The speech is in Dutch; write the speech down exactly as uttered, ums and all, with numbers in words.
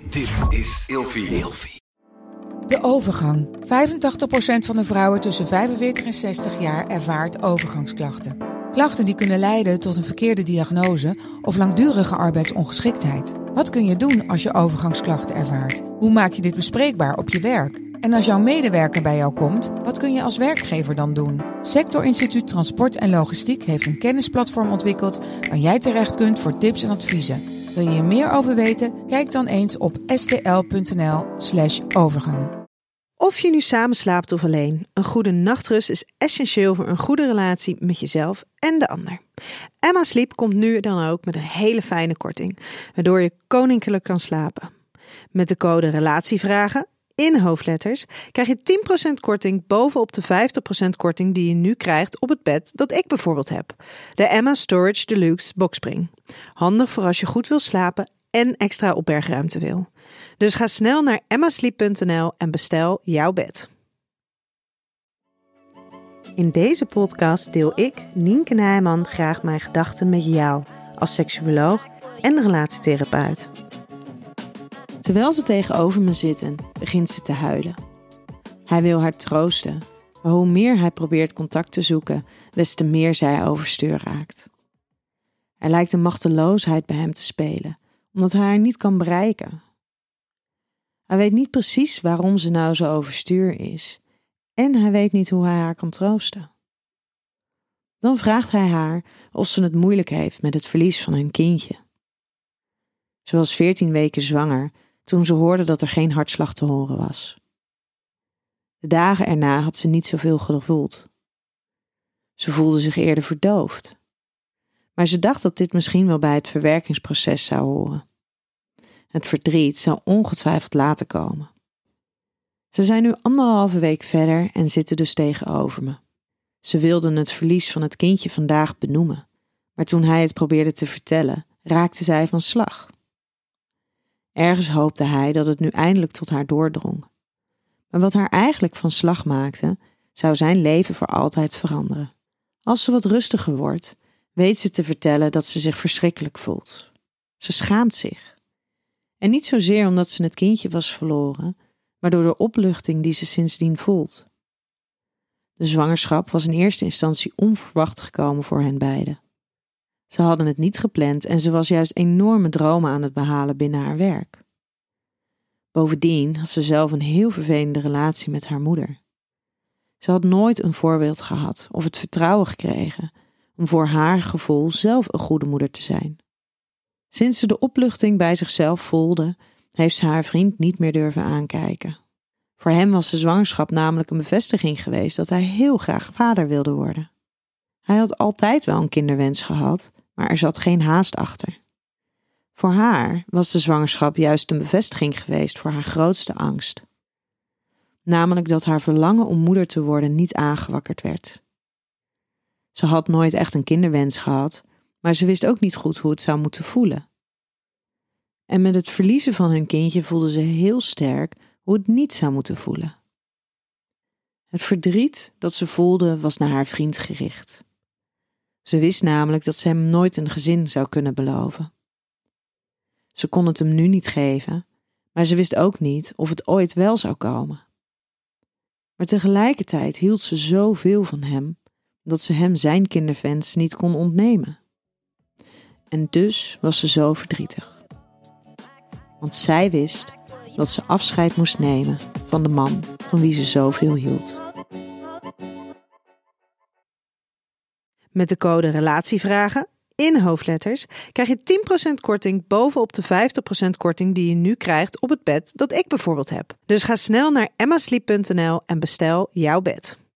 Dit is Ilfie. De overgang. vijfentachtig procent van de vrouwen tussen vijfenveertig en zestig jaar ervaart overgangsklachten. Klachten die kunnen leiden tot een verkeerde diagnose of langdurige arbeidsongeschiktheid. Wat kun je doen als je overgangsklachten ervaart? Hoe maak je dit bespreekbaar op je werk? En als jouw medewerker bij jou komt, wat kun je als werkgever dan doen? Sector Instituut Transport en Logistiek heeft een kennisplatform ontwikkeld waar jij terecht kunt voor tips en adviezen. Wil je hier meer over weten? Kijk dan eens op stl.nl slash overgang. Of je nu samen slaapt of alleen, een goede nachtrust is essentieel voor een goede relatie met jezelf en de ander. Emma Sleep komt nu dan ook met een hele fijne korting, waardoor je koninklijk kan slapen. Met de code RELATIEVRAGEN in hoofdletters krijg je tien procent korting bovenop de vijftig procent korting die je nu krijgt op het bed dat ik bijvoorbeeld heb. De Emma Storage Deluxe Boxspring. Handig voor als je goed wil slapen en extra opbergruimte wil. Dus ga snel naar emma sleep punt n l en bestel jouw bed. In deze podcast deel ik, Nienke Nijman, graag mijn gedachten met jou als seksuoloog en relatietherapeut. Terwijl ze tegenover me zitten, begint ze te huilen. Hij wil haar troosten, maar hoe meer hij probeert contact te zoeken, des te meer zij overstuur raakt. Er lijkt een machteloosheid bij hem te spelen, omdat hij haar niet kan bereiken. Hij weet niet precies waarom ze nou zo overstuur is en hij weet niet hoe hij haar kan troosten. Dan vraagt hij haar of ze het moeilijk heeft met het verlies van hun kindje. Ze was veertien weken zwanger toen ze hoorde dat er geen hartslag te horen was. De dagen erna had ze niet zoveel gevoeld. Ze voelde zich eerder verdoofd. Maar ze dacht dat dit misschien wel bij het verwerkingsproces zou horen. Het verdriet zou ongetwijfeld later komen. Ze zijn nu anderhalve week verder en zitten dus tegenover me. Ze wilden het verlies van het kindje vandaag benoemen, maar toen hij het probeerde te vertellen, raakte zij van slag. Ergens hoopte hij dat het nu eindelijk tot haar doordrong. Maar wat haar eigenlijk van slag maakte, zou zijn leven voor altijd veranderen. Als ze wat rustiger wordt, weet ze te vertellen dat ze zich verschrikkelijk voelt. Ze schaamt zich. En niet zozeer omdat ze het kindje was verloren, maar door de opluchting die ze sindsdien voelt. De zwangerschap was in eerste instantie onverwacht gekomen voor hen beiden. Ze hadden het niet gepland en ze was juist enorme dromen aan het behalen binnen haar werk. Bovendien had ze zelf een heel vervelende relatie met haar moeder. Ze had nooit een voorbeeld gehad of het vertrouwen gekregen om voor haar gevoel zelf een goede moeder te zijn. Sinds ze de opluchting bij zichzelf voelde, heeft ze haar vriend niet meer durven aankijken. Voor hem was de zwangerschap namelijk een bevestiging geweest dat hij heel graag vader wilde worden. Hij had altijd wel een kinderwens gehad, maar er zat geen haast achter. Voor haar was de zwangerschap juist een bevestiging geweest voor haar grootste angst. Namelijk dat haar verlangen om moeder te worden niet aangewakkerd werd. Ze had nooit echt een kinderwens gehad, maar ze wist ook niet goed hoe het zou moeten voelen. En met het verliezen van hun kindje voelde ze heel sterk hoe het niet zou moeten voelen. Het verdriet dat ze voelde was naar haar vriend gericht. Ze wist namelijk dat ze hem nooit een gezin zou kunnen beloven. Ze kon het hem nu niet geven, maar ze wist ook niet of het ooit wel zou komen. Maar tegelijkertijd hield ze zoveel van hem, dat ze hem zijn kinderwens niet kon ontnemen. En dus was ze zo verdrietig. Want zij wist dat ze afscheid moest nemen van de man van wie ze zoveel hield. Met de code RELATIEVRAGEN in hoofdletters krijg je tien procent korting bovenop de vijftig procent korting die je nu krijgt op het bed dat ik bijvoorbeeld heb. Dus ga snel naar emma sleep punt n l en bestel jouw bed.